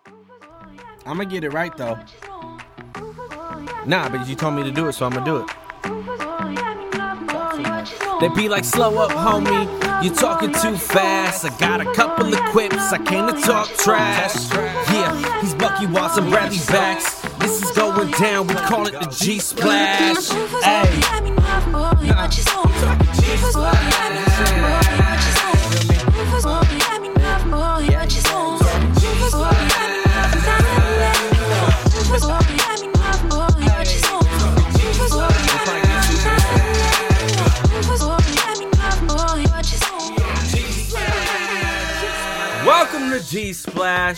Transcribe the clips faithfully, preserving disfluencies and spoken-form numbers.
I'm gonna get it right though. Nah, but you told me to do it, so I'm gonna do it. They be like, slow up, homie, you talking too fast. I got a couple of quips, I came to talk trash. Yeah, he's Bucky Watson, Bradley Backs. This is going down, we call it the G-Splash. Hey, nah, G-Splash. Welcome to G-Splash.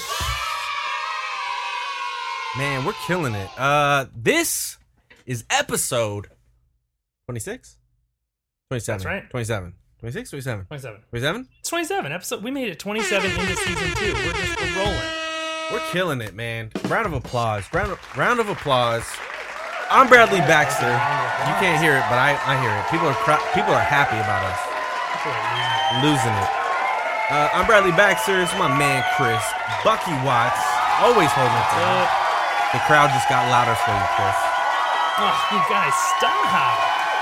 Man, we're killing it. Uh, this is episode twenty-six? twenty-seven. That's right. twenty-seven. twenty-six, twenty-seven? twenty-seven. twenty-seven? It's twenty-seven. Episode. We made it twenty-seven into season two. We're just we're rolling. We're killing it, man. Round of applause. Round of, round of applause. I'm Bradley Baxter. You can't hear it, but I, I hear it. People are cr- people are happy about us. Losing it. Uh, I'm Bradley Baxter. It's my man Chris. Bucky Watts. Always holding it down. The crowd just got louder for you, Chris. Oh, you guys, stop.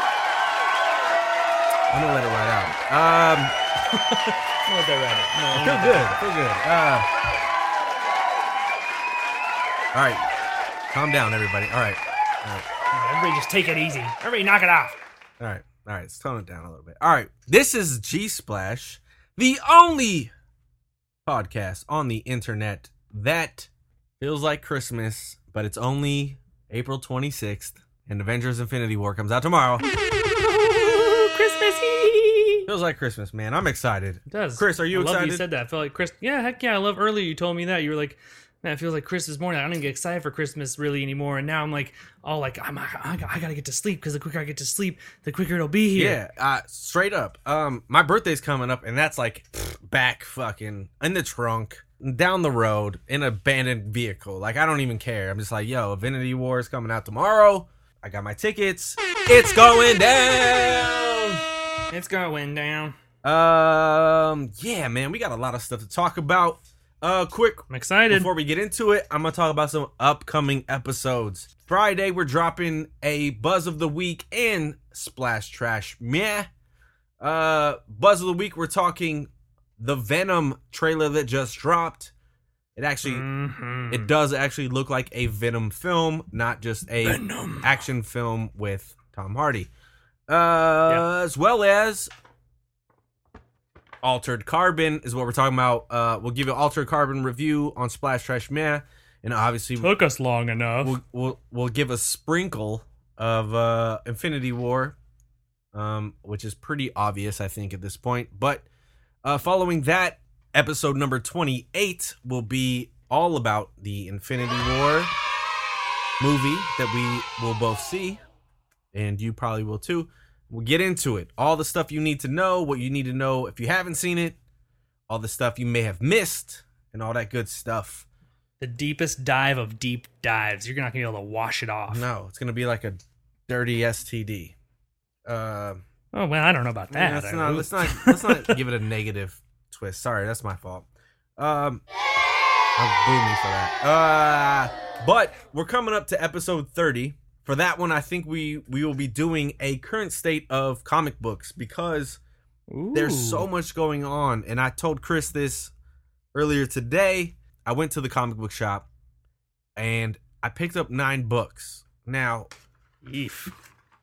I'm gonna let it ride out. Um, I'm gonna let that ride out. No, I feel good. I feel good. Uh, all right. Calm down, everybody. All right. All right. Everybody just take it easy. Everybody knock it off. All right. All right. Let's tone it down a little bit. All right. This is G-Splash, the only podcast on the internet that feels like Christmas, but it's only April twenty-sixth, and Avengers Infinity War comes out tomorrow. Christmassy. Feels like Christmas, man. I'm excited. It does. Chris, are you I love excited? You said that. I felt like Chris. Yeah, heck yeah. I love earlier you told me that. You were like, man, it feels like Christmas morning. I don't even get excited for Christmas really anymore. And now I'm like, oh, like, I'm, I, I gotta get to sleep because the quicker I get to sleep, the quicker it'll be here. Yeah, uh, straight up. Um, my birthday's coming up, and that's like pff, back fucking in the trunk, down the road, in an abandoned vehicle. Like, I don't even care. I'm just like, yo, Infinity War is coming out tomorrow. I got my tickets. It's going down. It's going down. Um, yeah, man, we got a lot of stuff to talk about. Uh, quick, I'm excited. Before we get into it, I'm gonna talk about some upcoming episodes. Friday, we're dropping a Buzz of the Week and Splash Trash Meh. Uh, Buzz of the Week, we're talking the Venom trailer that just dropped. It actually, mm-hmm. it does actually look like a Venom film, not just a Venom. action film with Tom Hardy. Uh, yeah. As well as Altered Carbon is what we're talking about. Uh, we'll give you an Altered Carbon review on Splash Trash Meh, and obviously took us long enough. We'll we'll, we'll give a sprinkle of uh, Infinity War, um, which is pretty obvious, I think, at this point. But uh, following that, episode number twenty-eight will be all about the Infinity War movie that we will both see, and you probably will too. We'll get into it. All the stuff you need to know, what you need to know if you haven't seen it, all the stuff you may have missed, and all that good stuff. The deepest dive of deep dives. You're not going to be able to wash it off. No, it's going to be like a dirty S T D. Uh, oh, well, I don't know about that. Let's not, let's not, let's not give it a negative twist. Sorry, that's my fault. Um, don't boo me for that. Uh, but we're coming up to episode thirty. For that one, I think we, we will be doing a current state of comic books because Ooh. There's so much going on. And I told Chris this earlier today. I went to the comic book shop and I picked up nine books. Now, Eef.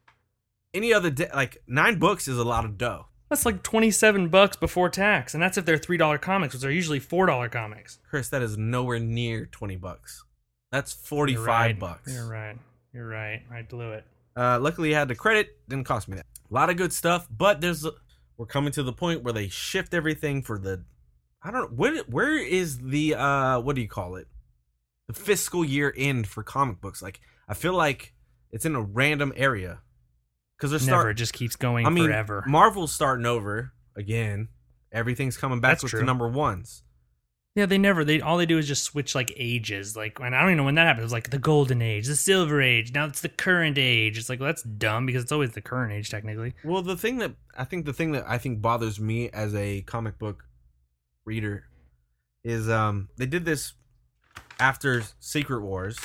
any other day, like nine books is a lot of dough. That's like twenty-seven bucks before tax. And that's if they're three dollar comics, which are usually four dollar comics. Chris, that is nowhere near twenty bucks. That's forty-five right. bucks. You're right. You're right. I blew it. Uh, luckily, I had the credit. Didn't cost me that. A lot of good stuff, but there's a, we're coming to the point where they shift everything for the. I don't know where. Where is the uh? What do you call it? The fiscal year end for comic books. Like I feel like it's in a random area because they're Never. start. It just keeps going I mean, forever. Marvel's starting over again. Everything's coming back That's with true. the number ones. Yeah, they never. They all they do is just switch like ages. Like, and I don't even know when that happened. It was like the golden age, the silver age. Now it's the current age. It's like, well, that's dumb because it's always the current age technically. Well, the thing that I think the thing that I think bothers me as a comic book reader is um they did this after Secret Wars,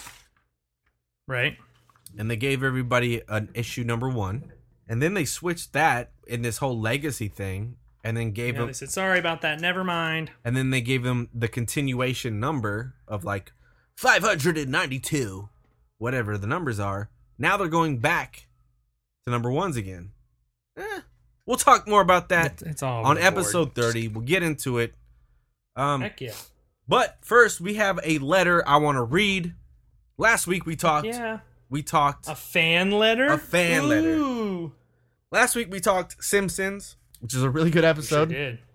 Right. and they gave everybody an issue number one, and then they switched that in this whole legacy thing, and then gave Yeah, them, they said, sorry about that. Never mind. and then they gave them the continuation number of like five hundred ninety-two, whatever the numbers are. Now they're going back to number ones again. Eh, we'll talk more about that It's, it's all on over the board. episode thirty. We'll get into it. Um, Heck yeah. but first, we have a letter I want to read. Last week we talked. Yeah. We talked. A fan letter? A fan letter. Ooh. Last week we talked Simpsons, which is a really good episode. Sure did.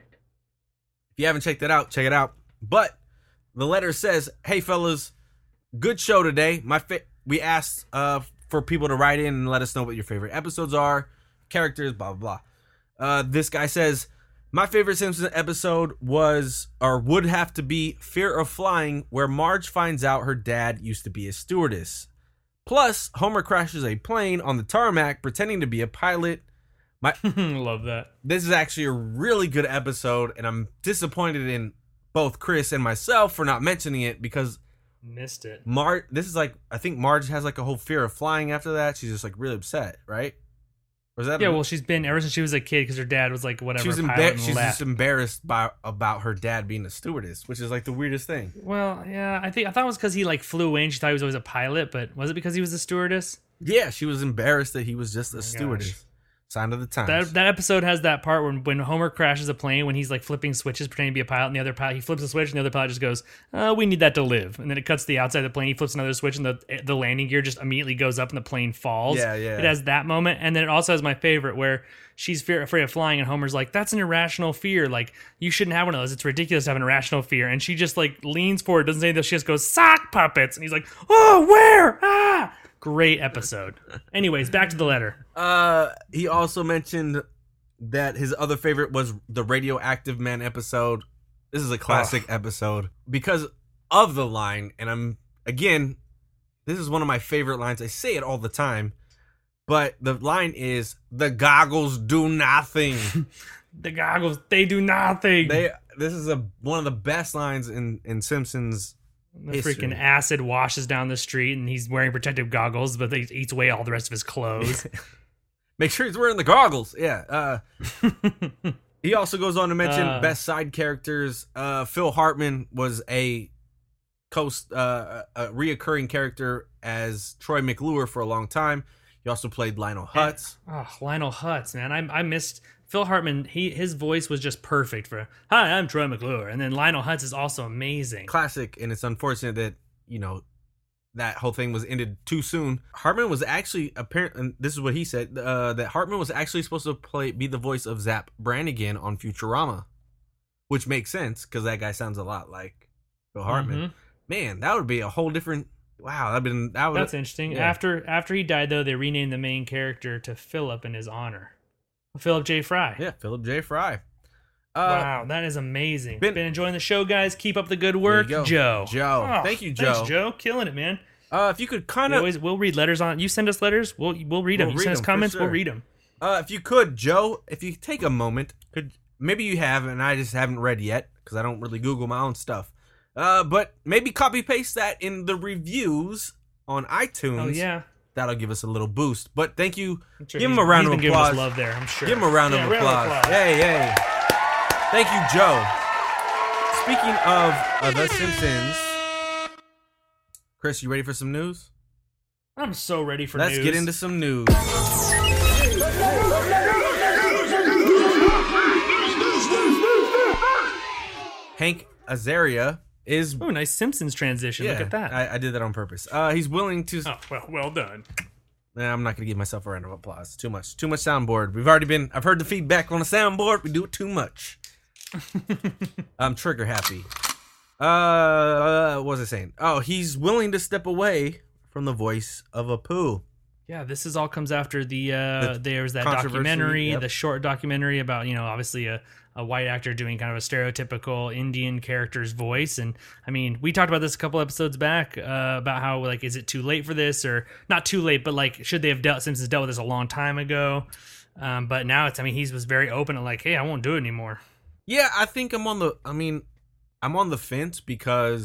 If you haven't checked it out, check it out. But the letter says, "Hey fellas, good show today. My fa- we asked uh, for people to write in and let us know what your favorite episodes are, characters, blah blah blah." Uh, this guy says, "My favorite Simpsons episode was or would have to be Fear of Flying, where Marge finds out her dad used to be a stewardess. Plus, Homer crashes a plane on the tarmac pretending to be a pilot. My Love that. This is actually a really good episode, and I'm disappointed in both Chris and myself for not mentioning it because Missed it. Mar. This is like I think Marge has like a whole fear of flying after that. She's just like really upset, right? Or is that Yeah, well, she's been ever since she was a kid because her dad was like whatever. she was pilot embar- and she's left. just embarrassed by about her dad being a stewardess, which is like the weirdest thing. Well, yeah, I think I thought it was because he like flew in. She thought he was always a pilot, but was it because he was a stewardess? Yeah, she was embarrassed that he was just a Oh my stewardess. gosh. Sign of the times. That that episode has that part when when Homer crashes a plane when he's like flipping switches pretending to be a pilot, and the other pilot he flips a switch and the other pilot just goes, uh, "We need that to live," and then it cuts to the outside of the plane. He flips another switch and the the landing gear just immediately goes up and the plane falls. Yeah, yeah. It has that moment, and then it also has my favorite where she's fear, afraid of flying, and Homer's like, "That's an irrational fear. Like you shouldn't have one of those. It's ridiculous to have an irrational fear." And she just like leans forward, doesn't say anything. She just goes, "Sock puppets," and he's like, "Oh, where? Ah!" Great episode. Anyways, back to the letter. Uh, he also mentioned that his other favorite was the Radioactive Man episode. This is a classic episode because of the line, and I'm again, this is one of my favorite lines. I say it all the time, but the line is the goggles do nothing. The goggles, they do nothing. They this is a one of the best lines in in Simpsons. The history. freaking acid washes down the street, and he's wearing protective goggles, but he eats away all the rest of his clothes. Make sure he's wearing the goggles. Yeah. Uh, he also goes on to mention Uh. best side characters. Uh, Phil Hartman was a coast uh, a reoccurring character as Troy McClure for a long time. He also played Lionel Hutz. Oh, Lionel Hutz, man, I I missed Phil Hartman. He his voice was just perfect for "Hi, I'm Troy McClure," and then Lionel Hutz is also amazing. Classic, and it's unfortunate that you know that whole thing was ended too soon. Hartman was actually apparent, and this is what he said uh, that Hartman was actually supposed to play be the voice of Zap Brannigan on Futurama, which makes sense because that guy sounds a lot like Phil Hartman. Mhm. Man, that would be a whole different. Wow, that'd been that would. That's interesting. yeah. After after he died, though, they renamed the main character to Philip in his honor, Philip J. Fry. Yeah, Philip J. Fry. Uh, Wow, that is amazing. been- Been, enjoying the show, guys. Keep up the good There work, you go. Joe. Joe. Oh, Thank you, Joe. Thanks, Joe. Killing it, man. Uh, if you could kind We of, always we'll read letters on. You send us letters, we'll we'll read them. We'll You read send us them, for comments, sure. we'll read them. uh, if you could, Joe, if you take a moment, could maybe you have, and I just haven't read yet because I don't really Google my own stuff. Uh, but maybe copy paste that in the reviews on iTunes. Oh yeah, That'll give us a little boost. But thank you. I'm sure Give him he's- a round he's of been giving us applause. love there. I'm sure. Give him a round Yeah, of applause. Yay, yay. Thank you, Joe. Speaking of uh, The Simpsons, Chris, you ready for some news? I'm so ready for Let's news. get into some news. Hank Azaria is. Oh, nice Simpsons transition. Look at that. I, I did that on purpose. Uh, he's willing to. oh well, well done. Nah, I'm not going to give myself a round of applause. Too much. Too much soundboard. We've already been. I've heard the feedback on the soundboard. We do it too much. I'm trigger happy. Uh, what was I saying? Oh, he's willing to step away from the voice of Apu. Yeah, this is all comes after the uh The there was that controversy, documentary, yep. the short documentary about, you know, obviously a, a white actor doing kind of a stereotypical Indian character's voice. And I mean, we talked about this a couple episodes back uh, about how, like, is it too late for this, or not too late, but like, should they have dealt Simpsons dealt with this a long time ago? Um, but now it's, I mean, he was very open and like, hey, I won't do it anymore. Yeah, I think I'm on the. I mean, I'm on the fence because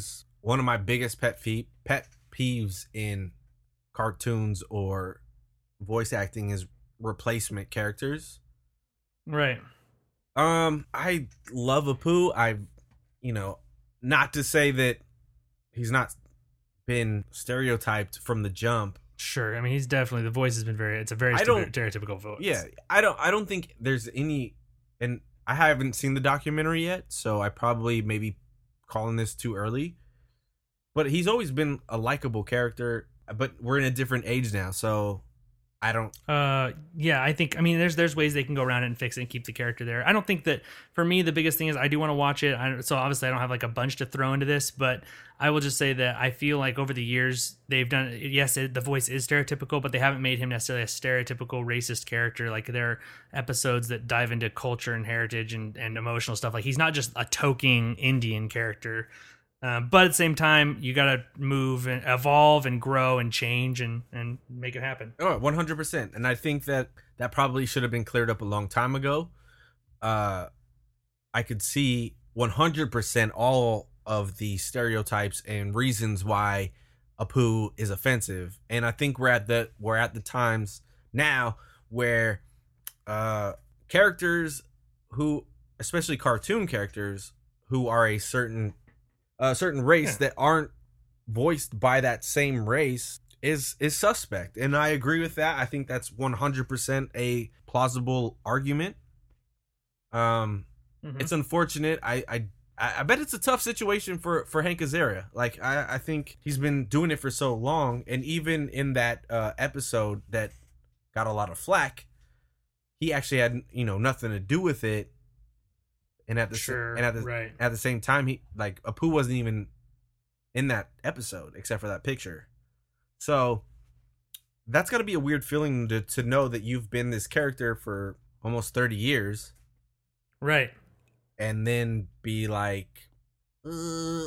one of my biggest pet fee- pet peeves in cartoons or voice acting is replacement characters. Right. Um, I love Apu. I, you know, not to say that he's not been stereotyped from the jump. Sure. I mean, he's definitely, the voice has been very, it's a very I don't- stereotypical voice. Yeah, I don't. I don't think there's any, and I haven't seen the documentary yet, so I probably maybe calling this too early. But he's always been a likable character. But we're in a different age now, so I don't. Uh, yeah, I think. I mean, there's there's ways they can go around it and fix it and keep the character there. I don't think that for me the biggest thing is I do want to watch it. I, so obviously I don't have like a bunch to throw into this, but I will just say that I feel like over the years they've done. Yes, it, the voice is stereotypical, but they haven't made him necessarily a stereotypical racist character. Like there are episodes that dive into culture and heritage and and emotional stuff. Like he's not just a toking Indian character. Uh, but at the same time, you got to move and evolve and grow and change and, and make it happen. Oh, one hundred percent. And I think that that probably should have been cleared up a long time ago. Uh, I could see one hundred percent all of the stereotypes and reasons why Apu is offensive. And I think we're at the we're at the times now where uh, characters who, especially cartoon characters who are a certain a certain race Yeah. that aren't voiced by that same race is is suspect, and I agree with that. I think that's one hundred percent a plausible argument. Um, Mhm. it's unfortunate. I, I I bet it's a tough situation for for Hank Azaria. Like I I think he's been doing it for so long, and even in that uh, episode that got a lot of flack, he actually had you know nothing to do with it. And at the Sure, and at the right. at the same time, he like Apu wasn't even in that episode except for that picture. So that's got to be a weird feeling to to know that you've been this character for almost thirty years, Right. and then be like, uh,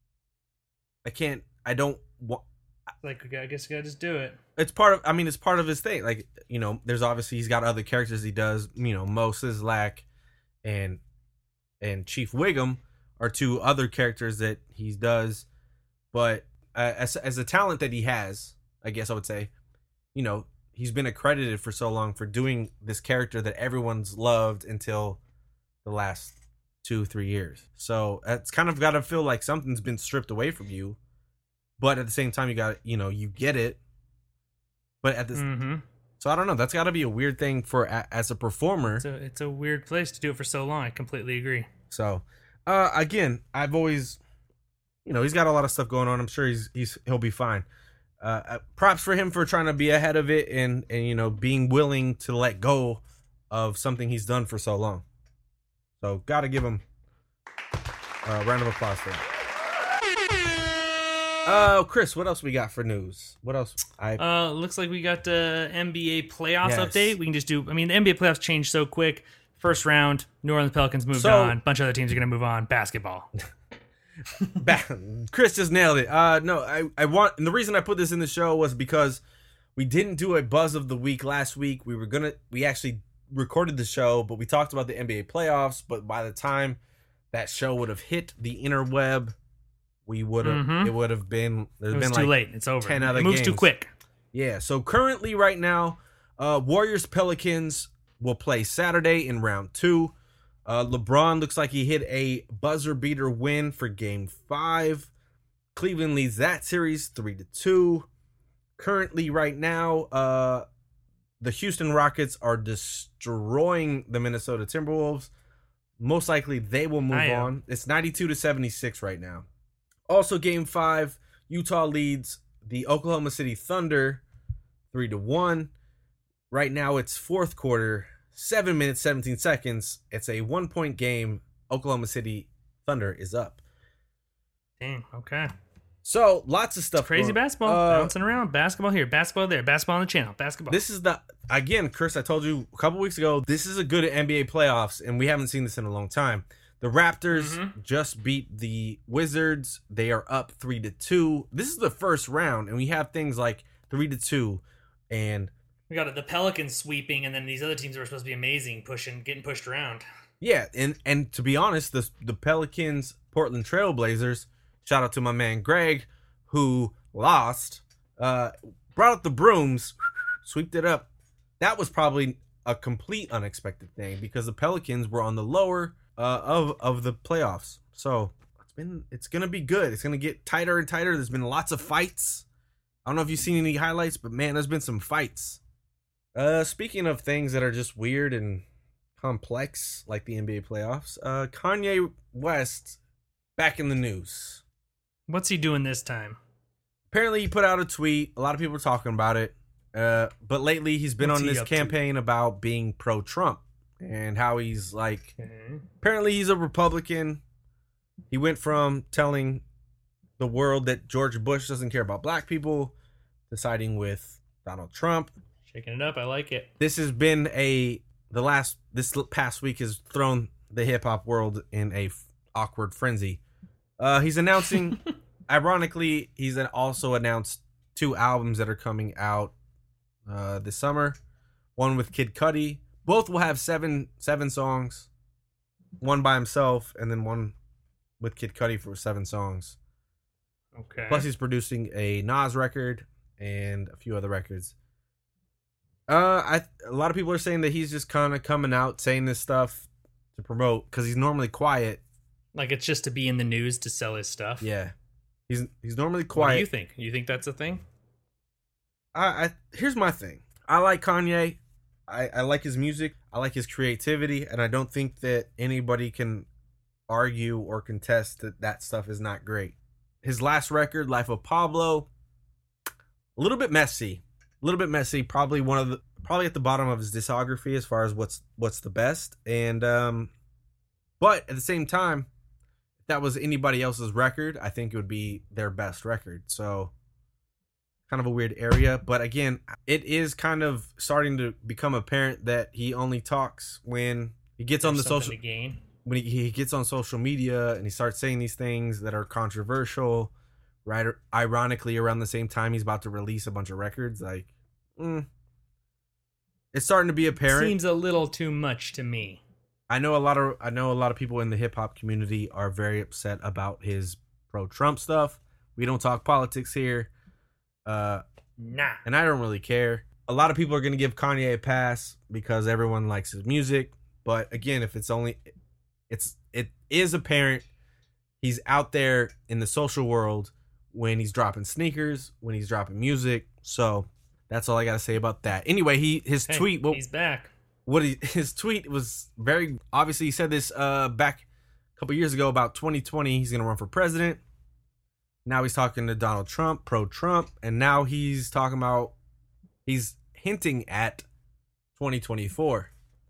I can't, I don't want. Like, I guess you gotta just do it. It's part of. I mean, it's part of his thing. Like you know, there's obviously he's got other characters he does. You know, Mo Sizlak and. and Chief Wiggum are two other characters that he does, but uh, as as a talent that he has, I guess I would say, you know, he's been accredited for so long for doing this character that everyone's loved until the last two three years. So it's kind of got to feel like something's been stripped away from you, but at the same time you got you know you get it, but at this. Mm-hmm. So I don't know. That's got to be a weird thing for a, as a performer. It's a, it's a weird place to do it for so long. I completely agree. So, uh, again, I've always, you know, he's got a lot of stuff going on. I'm sure he's he's he'll be fine. Uh, uh, props for him for trying to be ahead of it and and you know being willing to let go of something he's done for so long. So, got to give him a round of applause for that. Oh, uh, Chris, what else we got for news? What else? I Uh, looks like we got the N B A playoffs Yes. update. We can just do. I mean, the N B A playoffs changed so quick. First round, New Orleans Pelicans moved So- on. Bunch of other teams are going to move on. Basketball. Chris just nailed it. Uh, no, I, I want, and the reason I put this in the show was because we didn't do a buzz of the week last week. We were gonna, we actually recorded the show, but we talked about the N B A playoffs. But by the time that show would have hit the interweb, we would have, Mhm. it would have been, there's It was been too like late. It's over. ten It other moves too games. quick. Yeah. So currently, right now, uh, Warriors Pelicans will play Saturday in round two. Uh, LeBron looks like he hit a buzzer beater win for game five. Cleveland leads that series three to two. Currently, right now, uh, the Houston Rockets are destroying the Minnesota Timberwolves. Most likely, they will move I am. on. It's ninety-two to seventy-six right now. Also, game five, Utah leads the Oklahoma City Thunder three to one. Right now, it's fourth quarter, seven minutes, seventeen seconds. It's a one point game. Oklahoma City Thunder is up. Dang. Okay. So, lots of stuff. Crazy going- basketball. Uh, Bouncing around. Basketball here. Basketball there. Basketball on the channel. Basketball. This is the, again, Chris, I told you a couple weeks ago, this is a good N B A playoffs, and we haven't seen this in a long time. The Raptors Mhm. just beat the Wizards. They are up three to two. This is the first round, and we have things like three to two, and we got the Pelicans sweeping, and then these other teams that were supposed to be amazing, pushing, getting pushed around. yeah, and and to be honest, the the Pelicans, Portland Trailblazers, Shout out to my man Greg, who lost, uh, brought up the brooms, sweeped it up. That was probably a complete unexpected thing because the Pelicans were on the lower uh, of of the playoffs. So it's been it's gonna be good. It's gonna get tighter and tighter. There's been lots of fights. I don't know if you've seen any highlights, but man, there's been some fights. Uh, speaking of things that are just weird and complex, like the N B A playoffs, uh, Kanye West back in the news. What's he doing this time? Apparently, he put out a tweet. A lot of people are talking about it. Uh, but lately, he's been What's on he this up to? campaign about being pro-Trump and how he's like. Okay. Apparently, he's a Republican. He went from telling the world that George Bush doesn't care about black people, deciding with Donald Trump. Shaking it up. I like it. This has been a the last this past week has thrown the hip hop world in a f- awkward frenzy. Uh, he's announcing, ironically, he's also announced two albums that are coming out uh, this summer. One with Kid Cudi. Both will have seven seven songs. One by himself, and then one with Kid Cudi for seven songs. Okay. Plus, he's producing a Nas record and a few other records. Uh, I a lot of people are saying that he's just kind of coming out saying this stuff to promote because he's normally quiet. Like it's just to be in the news to sell his stuff. Yeah, he's he's normally What quiet. do you think? You think that's a thing? I, I here's my thing. I like Kanye. I, I like his music. I like his creativity, and I don't think that anybody can argue or contest that that stuff is not great. His last record, Life of Pablo, a little bit messy. A little bit messy. Probably one of the probably at the bottom of his discography as far as what's what's the best. And um, but at the same time, if that was anybody else's record, I think it would be their best record. So kind of a weird area. But again, it is kind of starting to become apparent that he only talks when he gets on the There's something social to gain. when he, he gets on social media and he starts saying these things that are controversial, right? Ironically, around the same time he's about to release a bunch of records, like, mm, it's starting to be apparent. Seems a little too much to me. I know a lot of I know a lot of people in the hip hop community are very upset about his pro-Trump stuff. We don't talk politics here, uh, Nah. and I don't really care. A lot of people are going to give Kanye a pass because everyone likes his music, but again, if it's only It's it is apparent he's out there in the social world when he's dropping sneakers, when he's dropping music. So that's all I gotta say about that. Anyway, he his Hey, tweet. What, he's back. what he, his tweet was very obviously. He said this uh, back a couple years ago about twenty twenty. He's gonna run for president. Now he's talking to Donald Trump, pro-Trump, and now he's talking about he's hinting at twenty twenty-four.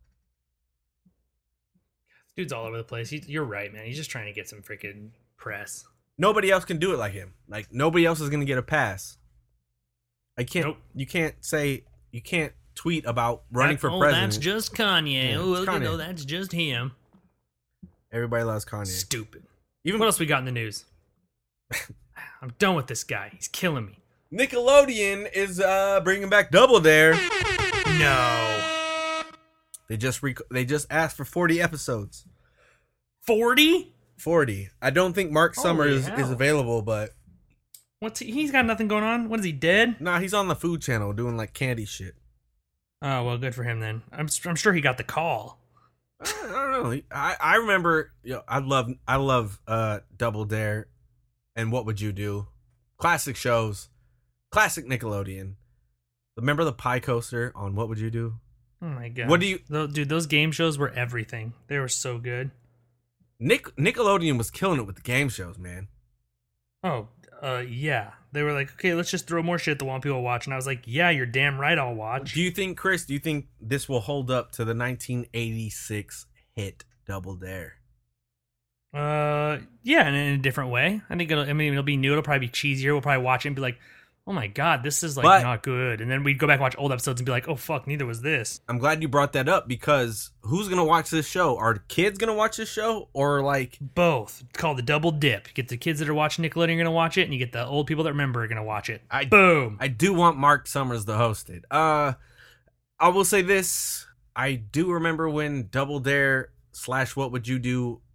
Dude's all over the place. He, you're right, man. He's just trying to get some freaking press. Nobody else can do it like him. Like nobody else is gonna get a pass. I can't. Nope. You can't say. You can't tweet about running That- for oh, president. that's just Kanye. Yeah, oh, it's look at Kanye. oh, that's just him. Everybody loves Kanye. Stupid. Even What else we got in the news? I'm done with this guy. He's killing me. Nickelodeon is uh, bringing back Double Dare. No. They just rec- they just asked for forty episodes. forty? forty. I don't think Mark Holy Summers is, hell. is available, but What's he? He's got nothing going on. What is he, dead? nah, he's on the Food Channel doing like candy shit. Oh, well, good for him then. I'm I'm sure he got the call. I, I don't know. I, I remember. You know, I love I love uh, Double Dare, and What Would You Do? Classic shows, classic Nickelodeon. Remember the pie coaster on What Would You Do? Oh my god. What do you- Tho- Dude, those game shows were everything. They were so good. Nick Nickelodeon was killing it with the game shows, man. Oh, uh, yeah. They were like, okay, let's just throw more shit at the wall and people watch. And I was like, yeah, you're damn right I'll watch. Do you think, Chris? Do you think this will hold up to the nineteen eighty-six hit Double Dare? Uh, yeah, and in a different way. I think it'll, I mean, it'll be new. It'll probably be cheesier. We'll probably watch it and be like, oh my god, this is like But- not good. And then we'd go back and watch old episodes and be like, oh fuck, neither was this. I'm glad you brought that up because who's gonna watch this show? Are kids gonna watch this show, or like Both. It's called the double dip. You get the kids that are watching Nickelodeon are going to watch it, and you get the old people that remember are going to watch it. I- Boom. I do want Mark Summers to host it. Uh, I will say this: I do remember when Double Dare slash What Would You Do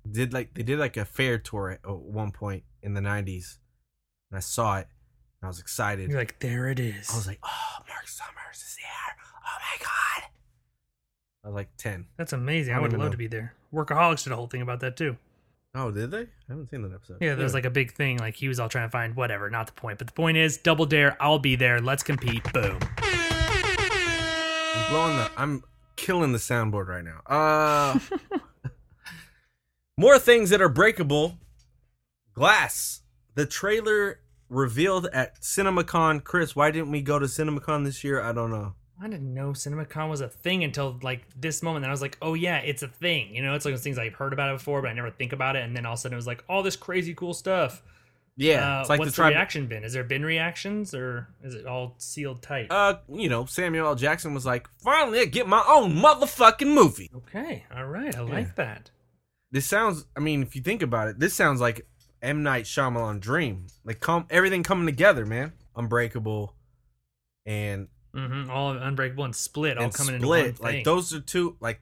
did like they did like a fair tour at one point in the nineties, and I saw it, and I was excited. You're like, there it is. I was like, oh, Mark Summers is here! Oh my god! I was like ten. That's amazing. I I, don't would even love know. to be there. Workaholics did a whole thing about that too. Oh, did they? I haven't seen that episode. Yeah, there's like a big thing. Like he was all trying to find whatever. Not the point, but the point is, Double Dare. I'll be there. Let's compete. Boom. I'm blowing the. I'm killing the soundboard right now. Uh, more things that are breakable. Glass. The trailer revealed at CinemaCon. Chris, why didn't we go to CinemaCon this year? I don't know. I didn't know CinemaCon was a thing until like this moment. And I was like, oh yeah, it's a thing. You know, it's like those things I've heard about it before, but I never think about it. And then all of a sudden it was like, all this crazy cool stuff. Yeah, Uh, it's like what's the the, tribe. reaction been? Has there been reactions, or is it all sealed tight? Uh, you know, Samuel L. Jackson was like, finally, I get my own motherfucking movie. okay, all right, I like that. This sounds. I mean, if you think about it, this sounds like M. Night Shyamalan dream. Like, come everything coming together, man. Unbreakable, and Mm-hmm. All of Unbreakable and Split all and coming Split. into one thing. Like those are two. Like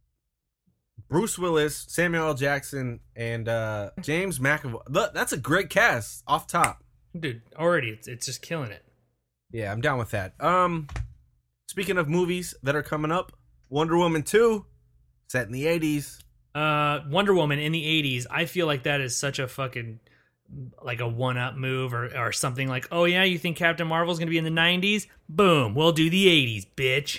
Bruce Willis, Samuel L. Jackson, and uh James McAvoy. Look, that's a great cast. Off top. Dude, already it's it's just killing it. Yeah, I'm down with that. Um, speaking of movies that are coming up, Wonder Woman two, set in the eighties. Uh, Wonder Woman in the eighties. I feel like that is such a fucking like a one-up move or or something. Like, oh yeah, you think Captain Marvel's gonna be in the nineties? Boom, we'll do the eighties, bitch.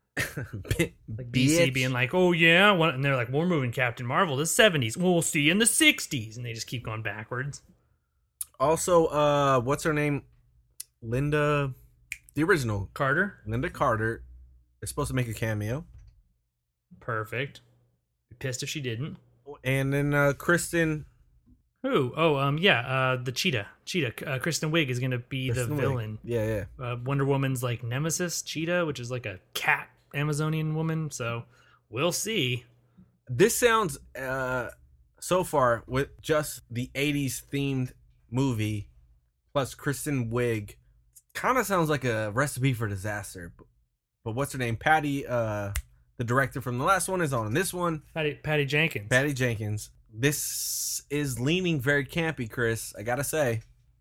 Like D C Bitch. being like, oh yeah, what? And they're like, we're moving Captain Marvel to the seventies. We'll see you in the sixties, and they just keep going backwards. Also, uh, what's her name? Linda, the original Carter, Linda Carter, is supposed to make a cameo, perfect. Be pissed if she didn't. and then uh, Kristen. Who? Oh, um, yeah, uh, the Cheetah. Cheetah. Uh, Kristen Wiig is gonna be Kristen the Wiig. villain. Yeah, yeah. Uh, Wonder Woman's like nemesis, Cheetah, which is like a cat Amazonian woman. So we'll see. This sounds uh, so far with just the eighties themed movie plus Kristen Wiig, kind of sounds like a recipe for disaster. But, but what's her name? Patty, uh, the director from the last one, is on this one. Patty, Patty Jenkins. Patty Jenkins. This is leaning very campy, Chris. I gotta say.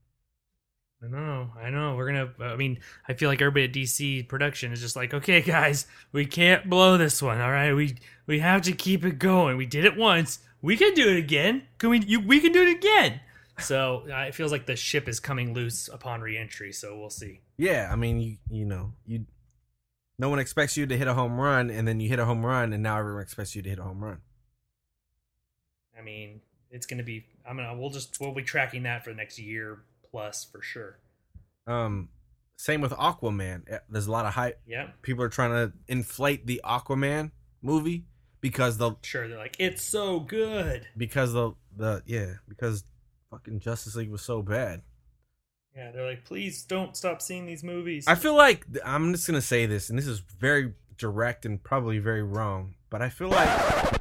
I know, I know. We're gonna. I mean, I feel like everybody at D C production is just like, okay, guys, we can't blow this one. All right, we we have to keep it going. We did it once. We can do it again. Can we? You, we can do it again. So uh, it feels like the ship is coming loose upon reentry. So we'll see. Yeah, I mean, you you know, you. No one expects you to hit a home run, and then you hit a home run, and now everyone expects you to hit a home run. I mean, it's gonna be. I'm gonna. We'll just. We'll be tracking that for the next year plus for sure. Um, same with Aquaman. Eh, There's a lot of hype. Yep. People are trying to inflate the Aquaman movie because the Sure. They're like, it's so good. because the the yeah because fucking Justice League was so bad. Yeah. They're like, please don't stop seeing these movies. I feel like I'm just gonna say this, and this is very direct and probably very wrong, but I feel like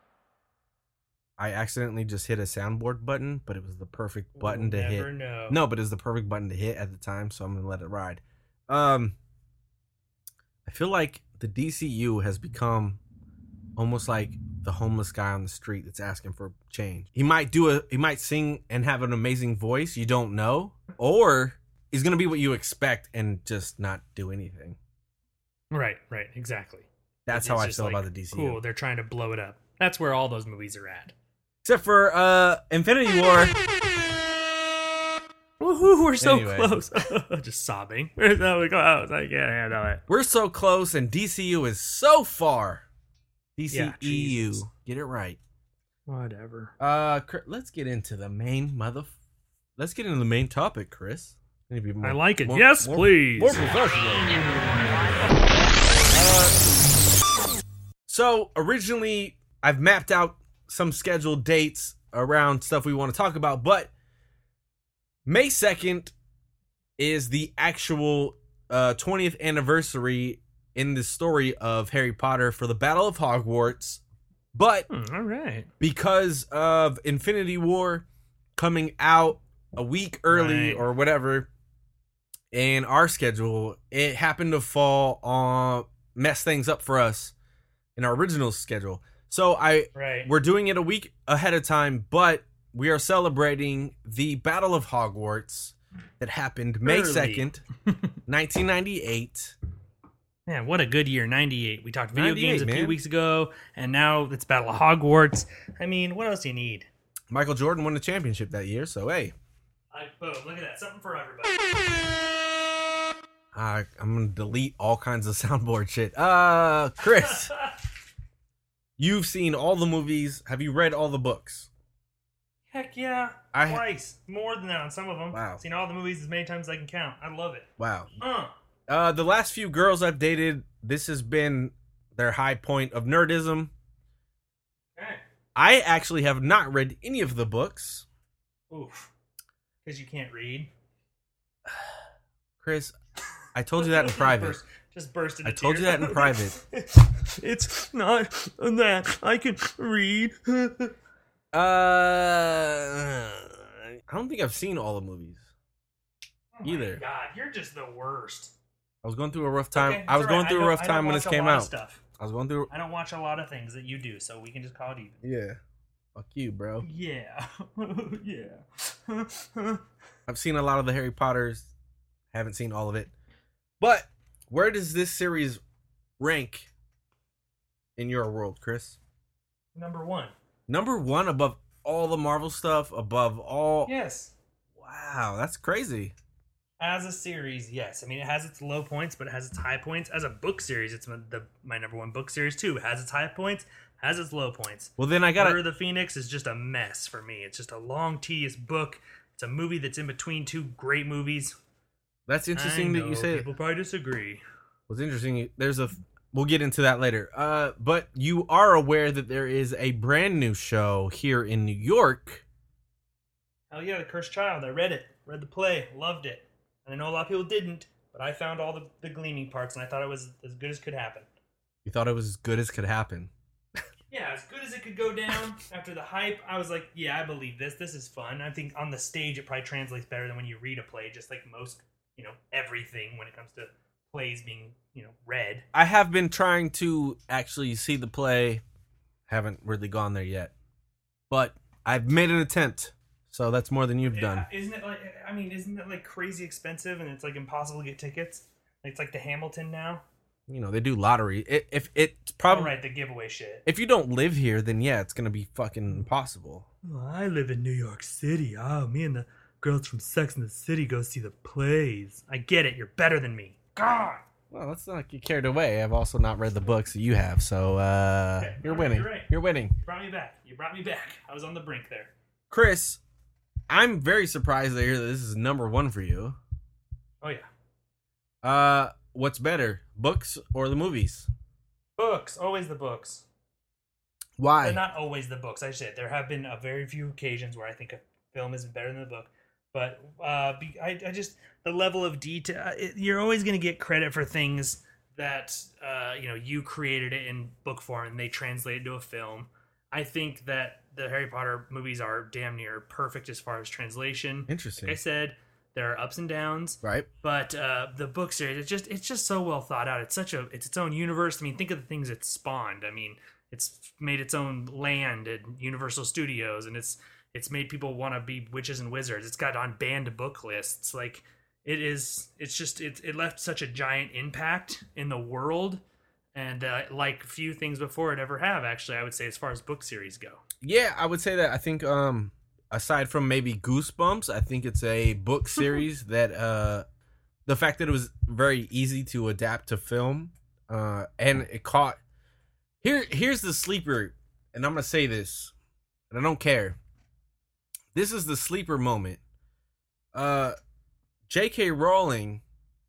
I accidentally just hit a soundboard button, but it was the perfect button we'll to never hit. know. No, but it was the perfect button to hit at the time, so I'm gonna let it ride. Um, I feel like the D C U has become almost like the homeless guy on the street that's asking for change. He might do a, he might sing and have an amazing voice, you don't know, or he's gonna be what you expect and just not do anything. Right. Right. Exactly. That's It's how I just feel like, about the D C U. Cool. They're trying to blow it up. That's where all those movies are at. Except for uh, Infinity War. Woohoo! We're so Anyway. close. Just sobbing. We're so close. I can't handle it. We're so close, and D C U is so far. D C E U, Yeah, Jesus. get it right. Whatever. Uh, Chris, let's get into the main mother. Let's get into the main topic, Chris. Need to be more- I like it. more- Yes, more- please. More professional. Uh, so originally, I've mapped out some scheduled dates around stuff we want to talk about, but May second is the actual uh, twentieth anniversary in the story of Harry Potter for the Battle of Hogwarts. But Hmm, all right. because of Infinity War coming out a week early Right. or whatever, and our schedule, it happened to fall on mess things up for us in our original schedule. So I Right. we're doing it a week ahead of time, but we are celebrating the Battle of Hogwarts that happened May Early. second, nineteen ninety-eight. Man, what a good year, ninety-eight. We talked video games a ninety-eight, few man. weeks ago, and now it's Battle of Hogwarts. I mean, what else do you need? Michael Jordan won the championship that year, so hey. I, boom, look at that. Something for everybody. Uh, I'm going to delete all kinds of soundboard shit. Uh, Chris, you've seen all the movies. Have you read all the books? Heck yeah. I- Twice. More than that on some of them. Wow. Seen all the movies as many times as I can count. I love it. Wow. Uh. Uh, the last few girls I've dated, this has been their high point of nerdism. Okay. I actually have not read any of the books. Oof. Because you can't read. Chris, I told you that in private. Burst, just burst into I told you tears. that in private. It's not that I can read. Uh, I don't think I've seen all the movies. Oh my Either. God, you're just the worst. I was going through a rough time. Okay, I was it's going alright. through I a rough don't- I time don't when this watch a came lot of out. Stuff. I was going through. I don't watch a lot of things that you do, so we can just call it even. Yeah. Fuck you, bro. Yeah. yeah. I've seen a lot of the Harry Potters. Haven't seen all of it. But where does this series rank in your world, Chris? Number one. Number one above all the Marvel stuff, above all. Yes. Wow, that's crazy. As a series, yes. I mean, it has its low points, but it has its high points. As a book series, it's my, the, my number one book series, too. It has its high points, has its low points. Well, then I got Order to. of the Phoenix is just a mess for me. It's just a long, tedious book. It's a movie that's in between two great movies. That's interesting I that you know, say. people probably disagree. What's interesting, there's a. We'll get into that later. Uh, but you are aware that there is a brand new show here in New York. Hell yeah, The Cursed Child. I read it. Read the play. Loved it. And I know a lot of people didn't, but I found all the, the gleaming parts, and I thought it was as good as could happen. You thought it was as good as could happen. Yeah, as good as it could go down after the hype. I was like, yeah, I believe this. This is fun. I think on the stage it probably translates better than when you read a play, just like most, you know, everything when it comes to plays being, you know, read. I have been trying to actually see the play. Haven't really gone there yet. But I've made an attempt. So that's more than you've done. Isn't it like, I mean, isn't it like crazy expensive and it's like impossible to get tickets? It's like the Hamilton now. You know, they do lottery. It, if it's probably All right, the giveaway shit. if you don't live here, then yeah, it's gonna be fucking impossible. Oh, I live in New York City. Oh, me and the girls from Sex and the City go see the plays. I get it. You're better than me. God. Well, let's not get carried away. I've also not read the books that you have, so uh, Okay, you're all right, winning. you're right. You're winning, You brought me back. You brought me back. I was on the brink there. Chris. I'm very surprised to hear that this is number one for you. Oh yeah. Uh, what's better, books or the movies? Books. Always the books. Why? But not always the books. I said there have been a very few occasions where I think a film is better than the book. But uh, be, I, I just the level of detail. It, you're always going to get credit for things that uh, you know you created it in book form and they translated to a film. I think that the Harry Potter movies are damn near perfect as far as translation. Interesting. Like I said, there are ups and downs. Right. But uh, the book series, it's just it's just so well thought out. It's such a it's its own universe. I mean, think of the things it's spawned. I mean, it's made its own land at Universal Studios, and it's it's made people want to be witches and wizards. It's got on banned book lists. Like it is. It's just it it left such a giant impact in the world, and uh, like few things before it ever have. Actually, I would say as far as book series go. Yeah, I would say that. I think um aside from maybe Goosebumps, I think it's a book series that uh the fact that it was very easy to adapt to film uh and it caught here here's the sleeper, and I'm going to say this and I don't care. This is the sleeper moment. Uh J K Rowling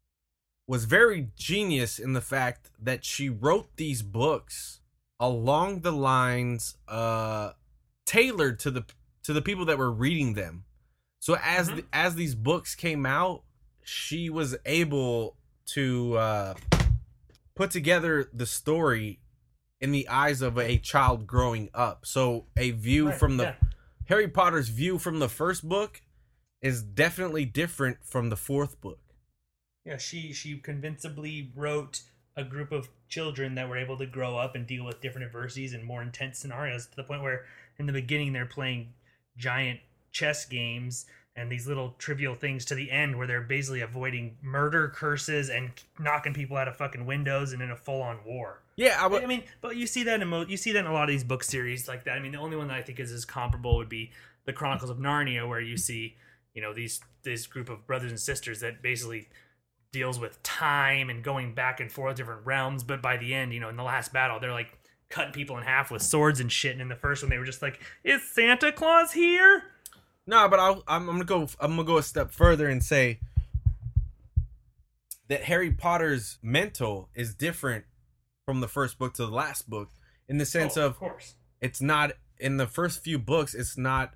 was very genius in the fact that she wrote these books along the lines uh tailored to the to the people that were reading them. So as Mhm. the, as these books came out, she was able to uh put together the story in the eyes of a child growing up. So a view Right, from the yeah. Harry Potter's view from the first book is definitely different from the fourth book. Yeah, she she convincingly wrote a group of children that were able to grow up and deal with different adversities and more intense scenarios, to the point where in the beginning they're playing giant chess games and these little trivial things to the end where they're basically avoiding murder, curses, and knocking people out of fucking windows and in a full-on war. Yeah, I, w- I mean, but you see that in mo- you see that in a lot of these book series like that. I mean, the only one that I think is as comparable would be the Chronicles of Narnia, where you see, you know, these this group of brothers and sisters that basically deals with time and going back and forth different realms. But by the end, you know, in the last battle, they're like cutting people in half with swords and shit. And in the first one, they were just like, "Is Santa Claus here?" No, but I'll, I'm, I'm gonna go. I'm gonna go a step further and say that Harry Potter's mental is different from the first book to the last book, in the sense Oh, of, of course, it's not in the first few books. It's not,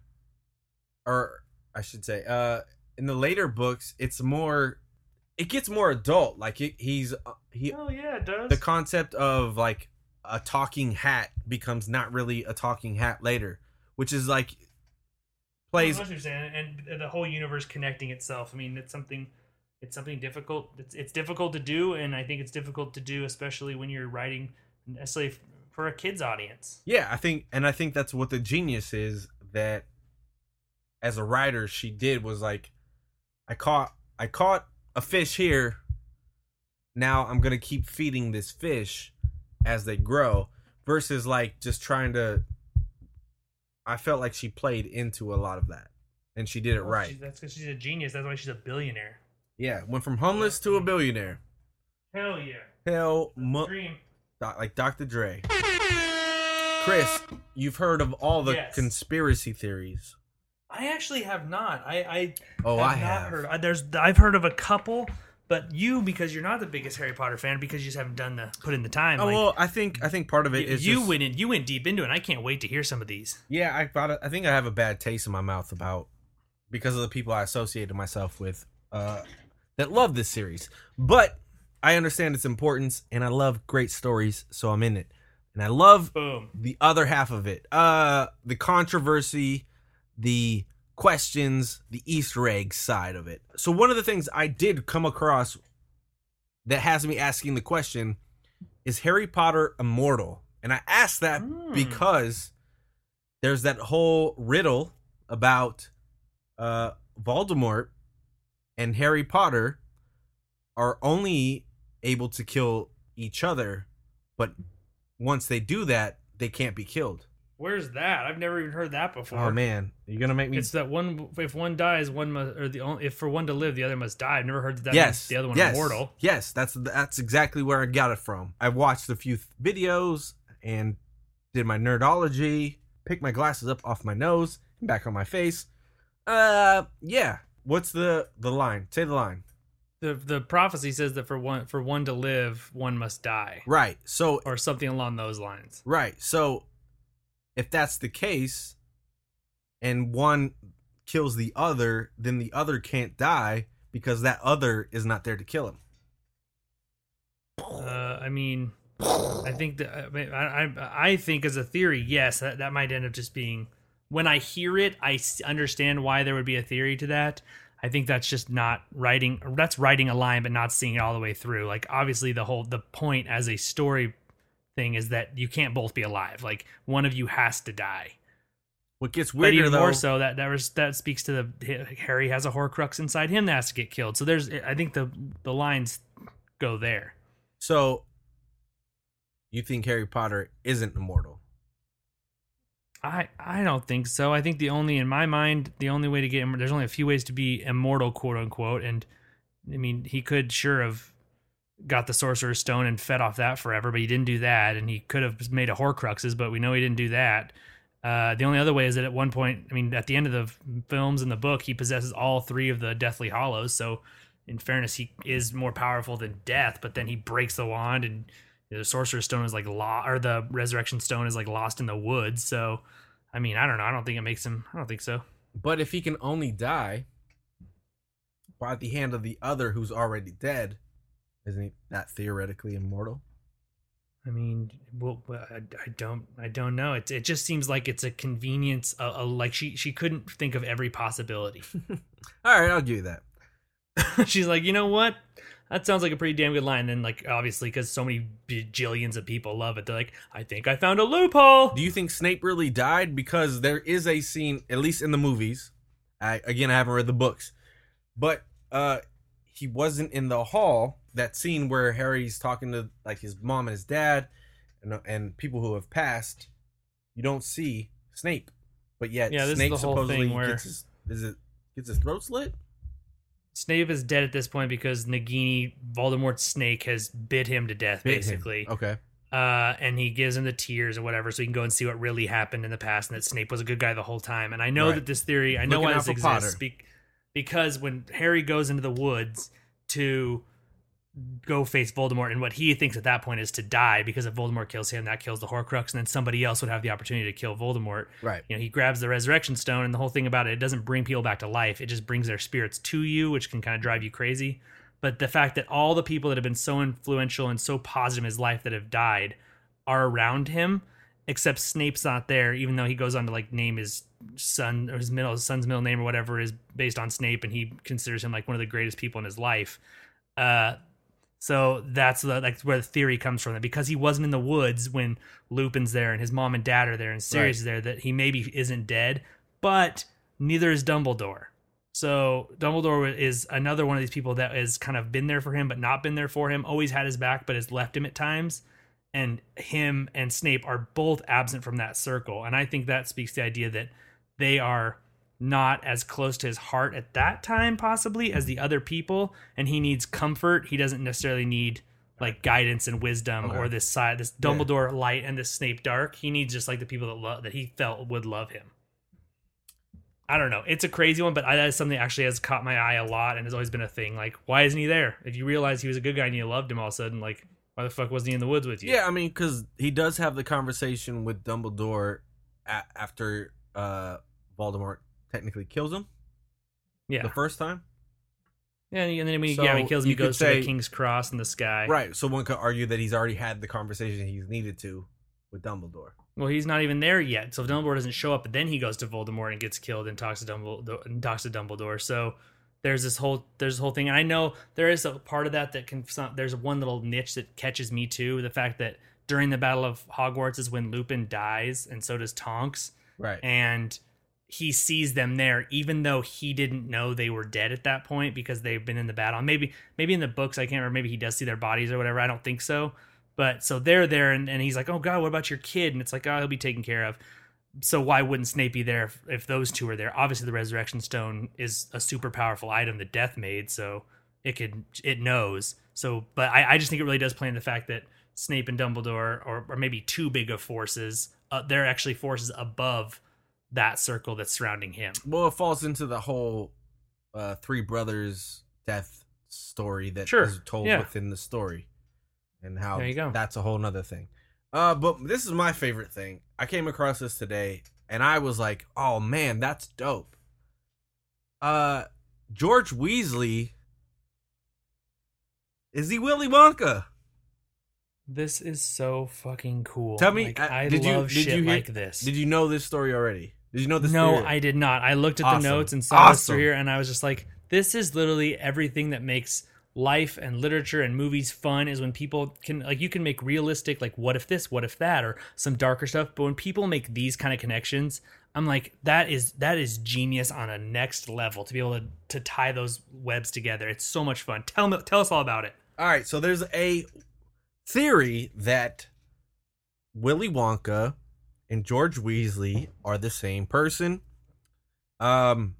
or I should say, uh, in the later books, it's more. It gets more adult. Like it, he's he. Oh yeah, it does. The concept of like a talking hat becomes not really a talking hat later, which is like. Plays. I understand, and the whole universe connecting itself. I mean, it's something, it's something difficult. It's it's difficult to do, and I think it's difficult to do, especially when you're writing necessarily for a kid's audience. Yeah, I think, and I think that's what the genius is. That as a writer, she did was like, I caught, I caught a fish here. Now I'm gonna keep feeding this fish as they grow, versus like just trying to. I felt like she played into a lot of that, and she did it Well, right. She, that's because she's a genius. That's why she's a billionaire. Yeah, went from homeless to a billionaire. Hell yeah. Hell, mu- Dream. doc- like Doctor Dre. Chris, you've heard of all the Yes. conspiracy theories. I actually have not. I, I Oh, have I not have. heard. I, there's I've heard of a couple, but you, because you're not the biggest Harry Potter fan, because you just haven't done the put in the time. Oh like, well, I think I think part of it you is you just, went in, you went deep into it. And I can't wait to hear some of these. Yeah, I thought I think I have a bad taste in my mouth about because of the people I associated myself with uh, that love this series. But I understand its importance, and I love great stories, so I'm in it. And I love Boom. the other half of it, uh, the controversy, the questions, the Easter egg side of it. So one of the things I did come across that has me asking the question, is Harry Potter immortal? And I asked that Mm. because there's that whole riddle about uh, Voldemort and Harry Potter are only able to kill each other, but once they do that, they can't be killed. Where's that? I've never even heard that before. Oh man, you're gonna make me. It's that one. If one dies, one must, or the only, if for one to live, the other must die. I've never heard that. That yes, makes the other one yes, immortal. yes. That's that's exactly where I got it from. I watched a few th- videos and did my nerdology. Picked my glasses up off my nose and back on my face. Uh, yeah. What's the the line? Say the line. The the prophecy says that for one for one to live, one must die, Right. So or something along those lines. right. So if that's the case, and one kills the other, then the other can't die because that other is not there to kill him. Uh, I mean, I think that I, mean, I I I think as a theory, yes, that that might end up just being. When I hear it, I s- understand why there would be a theory to that. I think that's just not writing. That's writing a line, but not seeing it all the way through. Like obviously, the whole the point as a story thing is that you can't both be alive. Like one of you has to die. What gets But weirder even though, more so, that that was, that speaks to the Harry has a Horcrux inside him that has to get killed. So there's, I think the the lines go there. so you think Harry Potter isn't immortal? I I don't think so. I think the only, in my mind, the only way to get him, there's only a few ways to be immortal, quote unquote. And I mean, he could sure have got the Sorcerer's Stone and fed off that forever, but he didn't do that. And he could have made a Horcruxes, but we know he didn't do that. Uh, the only other way is that at one point, I mean, at the end of the films and the book, he possesses all three of the Deathly Hollows. So, in fairness, he is more powerful than death. But then he breaks the wand, and the Sorcerer's Stone is like law, or the Resurrection Stone is like lost in the woods. So, I mean, I don't know. I don't think it makes him. I don't think so. But if he can only die by the hand of the other who's already dead, isn't he that theoretically immortal? I mean, well, I, I don't, I don't know. It it just seems like it's a convenience. Uh, uh, like she she couldn't think of every possibility. All right, I'll give you that. She's like, you know what? that sounds like a pretty damn good line. Then, like, obviously, because so many bajillions of people love it, they're like, I think I found a loophole. Do you think Snape really died? Because there is a scene, at least in the movies. I, again, I haven't read the books, but uh, he wasn't in the hall. That scene where Harry's talking to like his mom and his dad, and and people who have passed. You don't see Snape, but yet yeah, this Snape is the whole supposedly thing where gets his, is it gets his throat slit. Snape is dead at this point because Nagini, Voldemort's snake, has bit him to death, Bit him. basically. Okay. Uh, and he gives him the tears or whatever, so he can go and see what really happened in the past, and that Snape was a good guy the whole time. And I know Right. that this theory, I know Looking why out this for exists, Potter. be- because when Harry goes into the woods to go face Voldemort, and what he thinks at that point is to die, because if Voldemort kills him, that kills the Horcrux, and then somebody else would have the opportunity to kill Voldemort. Right. You know, he grabs the Resurrection Stone, and the whole thing about it, it doesn't bring people back to life. It just brings their spirits to you, which can kind of drive you crazy. But the fact that all the people that have been so influential and so positive in his life that have died are around him, except Snape's not there, even though he goes on to like name his son or his middle his son's middle name or whatever is based on Snape, and he considers him like one of the greatest people in his life. Uh, so that's the like where the theory comes from, that because he wasn't in the woods when Lupin's there and his mom and dad are there and Sirius is there, that he maybe isn't dead, but neither is Dumbledore. So Dumbledore is another one of these people that has kind of been there for him, but not been there for him, always had his back, but has left him at times. And him and Snape are both absent from that circle. And I think that speaks to the idea that they are not as close to his heart at that time, possibly, as the other people. And he needs comfort. He doesn't necessarily need like guidance and wisdom Okay. or this side, this Dumbledore light and this Snape dark. He needs just like the people that love that he felt would love him. I don't know. It's a crazy one, but I, that is something that actually has caught my eye a lot and has always been a thing. Like, why isn't he there? If you realize he was a good guy and you loved him all of a sudden, like, why the fuck wasn't he in the woods with you? Yeah, I mean, because he does have the conversation with Dumbledore a- after uh, Voldemort technically kills him. Yeah. The first time. Yeah, and then when he, So yeah, when he kills him, he you could goes to say- the King's Cross in the sky. Right. So one could argue that he's already had the conversation he's needed to with Dumbledore. Well, he's not even there yet. So if Dumbledore doesn't show up, then he goes to Voldemort and gets killed and talks to Dumbledore. And talks to Dumbledore. So there's this whole there's this whole thing, and I know there is a part of that that can. There's one little niche that catches me too. The fact that during the Battle of Hogwarts is when Lupin dies, and so does Tonks. Right. And he sees them there, even though he didn't know they were dead at that point because they've been in the battle. Maybe maybe in the books, I can't remember. Maybe he does see their bodies or whatever. I don't think so. But so they're there, and, and he's like, oh, God, what about your kid? And it's like, oh, he'll be taken care of. So why wouldn't Snape be there if, if those two are there? Obviously, the Resurrection Stone is a super powerful item that Death made, so it could it knows. So, but I, I just think it really does play in the fact that Snape and Dumbledore, or, or maybe too big of forces, uh, they're actually forces above that circle that's surrounding him. Well, it falls into the whole uh, three brothers death story that Sure. is told Yeah. within the story, and how There you go. that's a whole nother thing. Uh, but this is my favorite thing. I came across this today, and I was like, "Oh man, that's dope." Uh, George Weasley, is he Willy Wonka? This is so fucking cool. Tell me, Like, uh, I did you- love did shit you hear- like this. Did you know this story already? Did you know this? No, theory? I did not. I looked at Awesome. the notes and saw this Awesome. through here, and I was just like, this is literally everything that makes life and literature and movies fun, is when people can, like, you can make realistic, like, what if this, what if that, or some darker stuff. But when people make these kind of connections, I'm like, that is that is genius on a next level to be able to, to tie those webs together. It's so much fun. Tell me, tell us all about it. All right, so there's a theory that Willy Wonka and George Weasley are the same person. Um,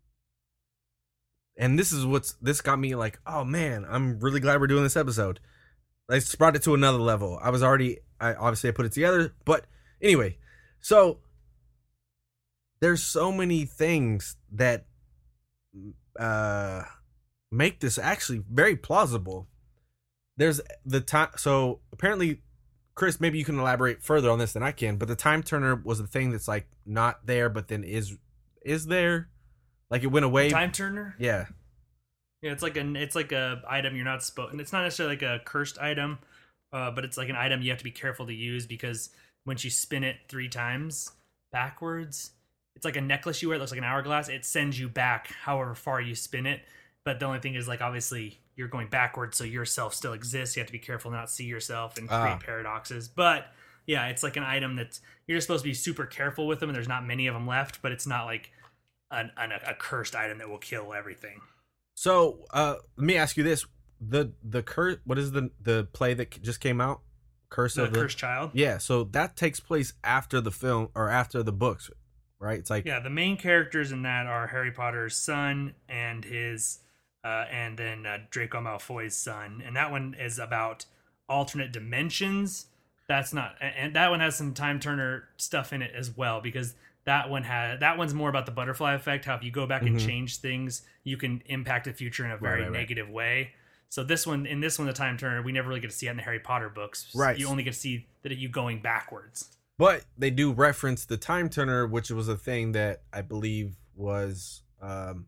and this is what's this got me like, oh man, I'm really glad we're doing this episode. I just brought it to another level. I was already, I obviously I put it together, but anyway, so there's so many things that uh make this actually very plausible. There's the time, so apparently, Chris, maybe you can elaborate further on this than I can, but the time turner was the thing that's like not there, but then is is there, like it went away. Time Turner. Yeah, Yeah, it's like an it's like a item you're not supposed. And it's not necessarily like a cursed item, uh, but it's like an item you have to be careful to use, because once you spin it three times backwards, it's like a necklace you wear that looks like an hourglass. It sends you back however far you spin it, but the only thing is like obviously you're going backwards, so yourself still exists. You have to be careful to not see yourself and create Ah. paradoxes. But yeah, it's like an item that's you're just supposed to be super careful with them, and there's not many of them left. But it's not like an, an, a cursed item that will kill everything. So uh, let me ask you this: the the curse. What is the the play that just came out? Curse The of the cursed child. Yeah. So that takes place after the film or after the books, right? It's like Yeah, the main characters in that are Harry Potter's son and his, uh, and then uh, Draco Malfoy's son, and that one is about alternate dimensions. That's not, and that one has some Time Turner stuff in it as well, because that one had that one's more about the butterfly effect. How if you go back and Mhm. change things, you can impact the future in a very right, right. negative way. So this one, in this one, the Time Turner, we never really get to see it in the Harry Potter books. Right. You only get to see that you going backwards. But they do reference the Time Turner, which was a thing that I believe was um,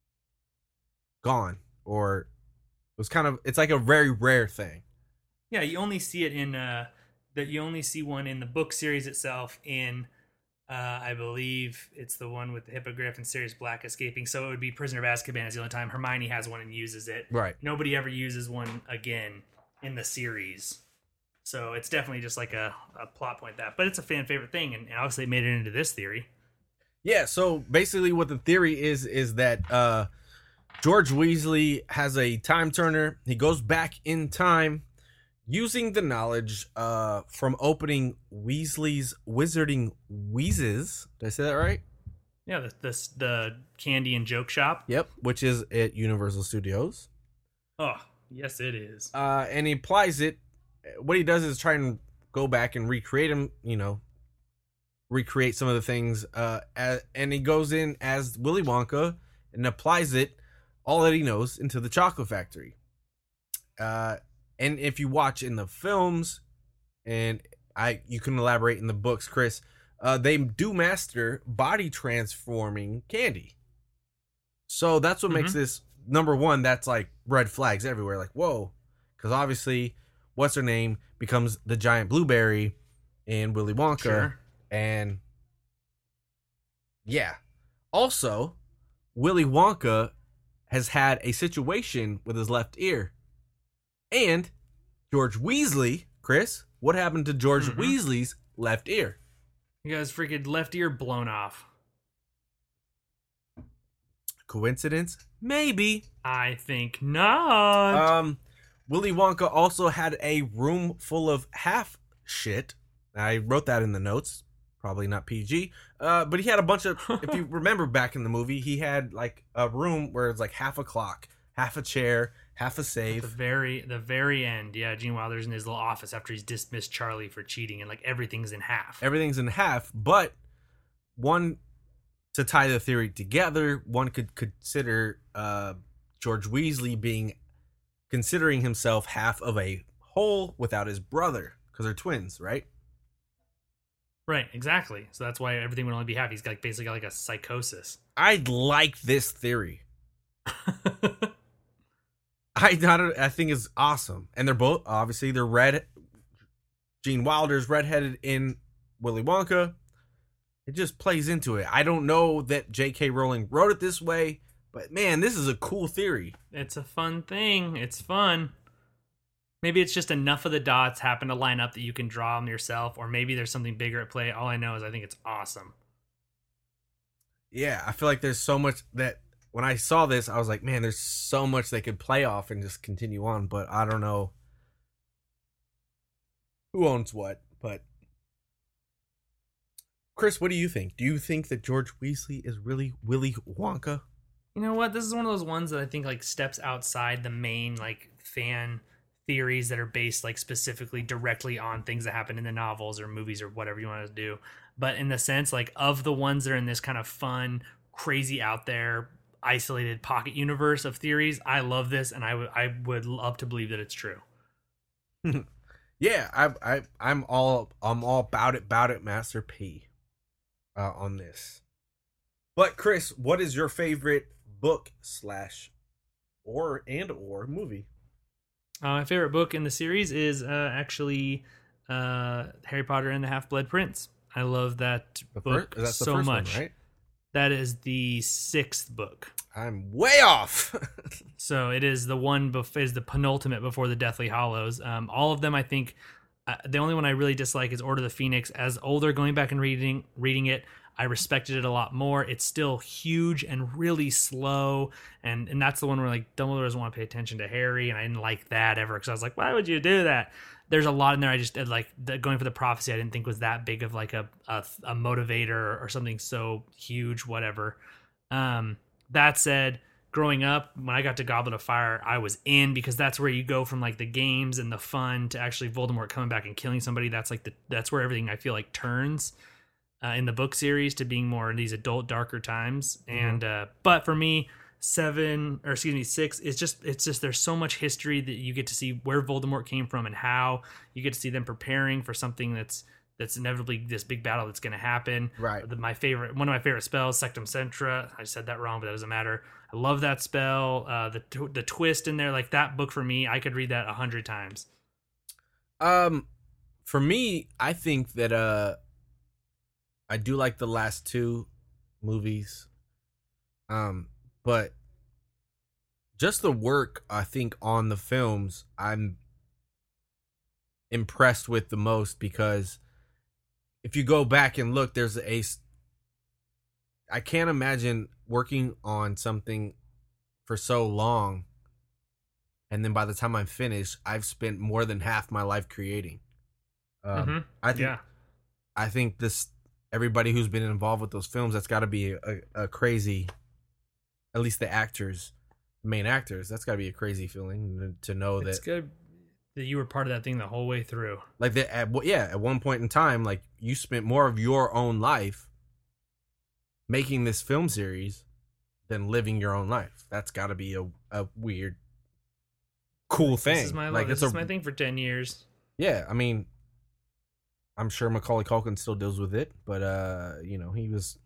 gone, or was kind of. It's like a very rare thing. Yeah, you only see it in uh that you only see one in the book series itself in uh I believe it's the one with the hippogriff and Sirius Black escaping. So it would be Prisoner of Azkaban is the only time Hermione has one and uses it. Right. Nobody ever uses one again in the series. So it's definitely just like a, a plot point that. But it's a fan favorite thing, and obviously it made it into this theory. Yeah. So basically, what the theory is is that uh, George Weasley has a Time Turner. He goes back in time using the knowledge uh, from opening Weasley's Wizarding Wheezes. Did I say that right? Yeah, the the, the candy and joke shop. Yep. Which is at Universal Studios. Oh, yes it is. Uh, and he applies it. What he does is try and go back and recreate him, you know, recreate some of the things. Uh, as, and he goes in as Willy Wonka and applies it, all that he knows, into the chocolate factory. Uh, and if you watch in the films, and I, you can elaborate in the books, Chris, uh, they do master body transforming candy. So that's what makes Mhm. this number one. That's like red flags everywhere. Like, whoa, because obviously, what's her name becomes the giant blueberry in Willy Wonka, Sure. and yeah. Also, Willy Wonka has had a situation with his left ear, and George Weasley, Chris, what happened to George Mhm. Weasley's left ear? You guys freaking left ear blown off. Coincidence? Maybe. I think not. Um, Willy Wonka also had a room full of half shit. I wrote that in the notes. Probably not P G. Uh, but he had a bunch of. If you remember back in the movie, he had like a room where it's like half a clock, half a chair, half a the safe. very the very end, yeah, Gene Wilder's in his little office after he's dismissed Charlie for cheating, and like everything's in half. Everything's in half. But one, to tie the theory together, one could consider uh, George Weasley being considering himself half of a whole without his brother because they're twins, right? Right, exactly. So that's why everything would only be half. He's like basically got like a psychosis. I like this theory. I not I think is awesome, and they're both obviously they're red. Gene Wilder's redheaded in Willy Wonka. It just plays into it. I don't know that J K. Rowling wrote it this way, but man, this is a cool theory. It's a fun thing. It's fun. Maybe it's just enough of the dots happen to line up that you can draw them yourself, or maybe there's something bigger at play. All I know is I think it's awesome. Yeah, I feel like there's so much that when I saw this, I was like, man, there's so much they could play off and just continue on, but I don't know who owns what. But Chris, what do you think? Do you think that George Weasley is really Willy Wonka? You know what? This is one of those ones that I think like steps outside the main like fan theories that are based like specifically directly on things that happen in the novels or movies or whatever you want to do. But in the sense like of the ones that are in this kind of fun, crazy out there, isolated pocket universe of theories, I love this, and I would I would love to believe that it's true. Yeah, I I I'm all I'm all about it, about it, Master P, uh, on this. But Chris, what is your favorite book slash or and or movie? Uh, my favorite book in the series is uh, actually uh, Harry Potter and the Half-Blood Prince. I love that The book first, that's the so first much. one, right? That is the sixth book. I'm way off. So it is the one bef- is the penultimate before the Deathly Hallows. Um, all of them, I think, uh, the only one I really dislike is Order of the Phoenix. As older, going back and reading reading it, I respected it a lot more. It's still huge and really slow, and and that's the one where like Dumbledore doesn't want to pay attention to Harry, and I didn't like that ever because I was like, why would you do that? There's a lot in there. I just like the, going for the prophecy. I didn't think was that big of like a a, a motivator or something so huge. Whatever. Um, that said, growing up, when I got to Goblet of Fire, I was in because that's where you go from like the games and the fun to actually Voldemort coming back and killing somebody. That's like the that's where everything I feel like turns uh, in the book series to being more in these adult darker times. Mm-hmm. And uh, but for me, seven or excuse me six is just it's just there's so much history that you get to see where Voldemort came from and how you get to see them preparing for something that's that's inevitably this big battle that's going to happen. Right. The, my favorite one of my favorite spells, Sectum Centra. I said that wrong, but that doesn't matter. I love that spell. Uh, the the twist in there, like that book for me, I could read that a hundred times. Um, for me, I think that uh, I do like the last two movies. Um. But just the work, I think, on the films, I'm impressed with the most because if you go back and look, there's a... I can't imagine working on something for so long, and then by the time I'm finished, I've spent more than half my life creating. Um, mm-hmm. I think, yeah. I think this... Everybody who's been involved with those films, that's got to be a, a crazy... At least the actors, main actors, that's got to be a crazy feeling to know it's that. It's good that you were part of that thing the whole way through. Like that, at, yeah, at one point in time, like you spent more of your own life making this film series than living your own life. That's got to be a, a weird, cool thing. This is my like this it's is a, my thing for ten years. Yeah, I mean, I'm sure Macaulay Culkin still deals with it, but uh, you know, he was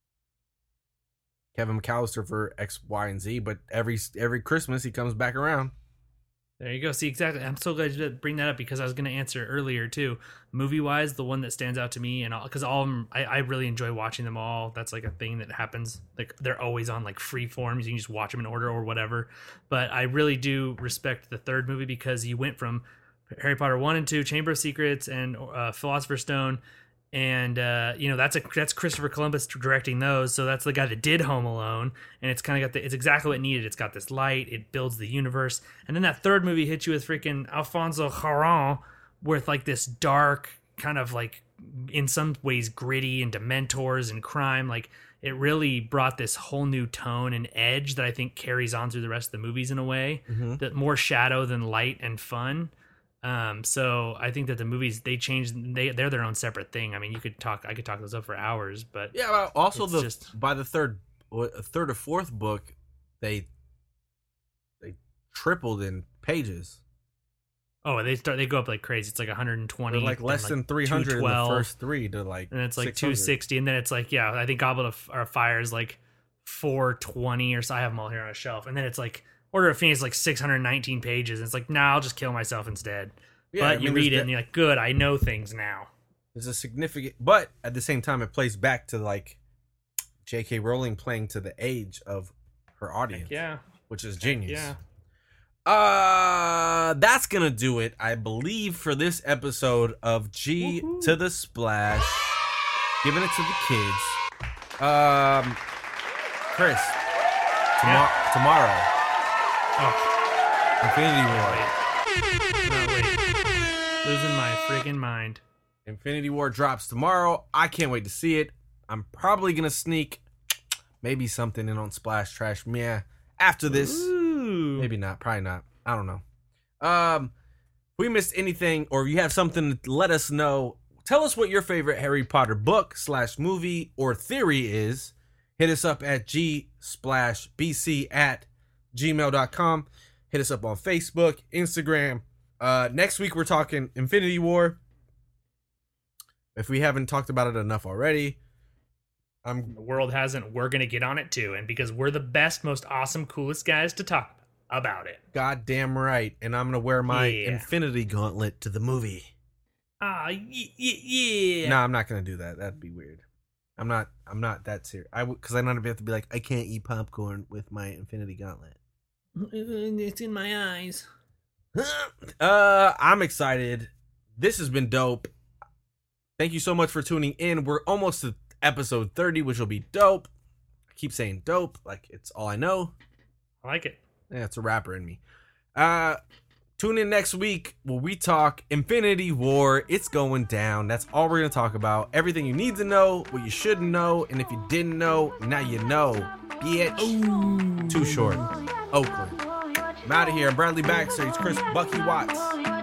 Kevin McAllister for X, Y, and Z, but every every Christmas he comes back around. There you go. See, exactly. I'm so glad you bring that up because I was going to answer earlier too. Movie wise, the one that stands out to me, and because all, all of them, I, I really enjoy watching them all. That's like a thing that happens. Like they're always on like free forms. You can just watch them in order or whatever. But I really do respect the third movie because you went from Harry Potter one and two, Chamber of Secrets, and uh, Philosopher's Stone. And uh, you know that's a that's Christopher Columbus directing those, so that's the guy that did Home Alone, and it's kind of got the it's exactly what it needed. It's got this light, it builds the universe, and then that third movie hits you with freaking Alfonso Cuarón with like this dark kind of like in some ways gritty and Dementors and crime. Like it really brought this whole new tone and edge that I think carries on through the rest of the movies in a way Mm-hmm. that more shadow than light and fun. Um, so I think that the movies they changed they they're their own separate thing. I mean, you could talk I could talk those up for hours, but Yeah, well, also it's the just- by the third third or fourth book, they they tripled in pages. oh, they start they go up like crazy. It's like one hundred twenty, They're like less then, than three hundred in the two twelve, first three to like and it's like six two hundred. sixty, and then it's like yeah, I think Goblet of or Fire is like four twenty or so. I have them all here on a shelf, and then it's like Order of Phoenix is like six hundred nineteen pages. And it's like nah, I'll just kill myself instead. Yeah, but I you mean, read it there's and you're like, good, I know things now. There's a significant, but at the same time, it plays back to like J K. Rowling playing to the age of her audience, Heck yeah, which is genius. yeah. Uh, that's gonna do it, I believe, for this episode of G Woo-hoo. to the Splash. Giving it to the kids. Um, Chris, tomo- tomorrow, Oh, Infinity War. no, wait. Losing my freaking mind. Infinity War drops tomorrow. I can't wait to see it. I'm probably gonna sneak maybe something in on Splash Trash. Yeah, after this. Ooh. Maybe not. Probably not. I don't know. Um, if we missed anything or you have something to let us know, tell us what your favorite Harry Potter book slash movie or theory is. Hit us up at g splash bc at gmail dot com. Hit us up on Facebook, Instagram. Uh, next week we're talking Infinity War. If we haven't talked about it enough already, I'm The world hasn't. We're going to get on it too. And because we're the best, most awesome, coolest guys to talk about it. goddamn right, and I'm gonna wear my Yeah. Infinity Gauntlet to the movie. Ah, y- y- yeah. No, I'm not gonna do that. That'd be weird. I'm not. I'm not that serious. I because I don't have to be like I can't eat popcorn with my Infinity Gauntlet. It's in my eyes. uh, I'm excited. This has been dope. Thank you so much for tuning in. We're almost to episode thirty, which will be dope. I keep saying dope, like it's all I know. I like it. Yeah, it's a rapper in me. Uh, tune in next week where we talk Infinity War. It's going down. That's all we're going to talk about. Everything you need to know, what you shouldn't know, and if you didn't know, now you know. Bitch. Ooh. Too short. Oakland. I'm out of here. I'm Bradley Baxter. It's Chris Bucky Watts.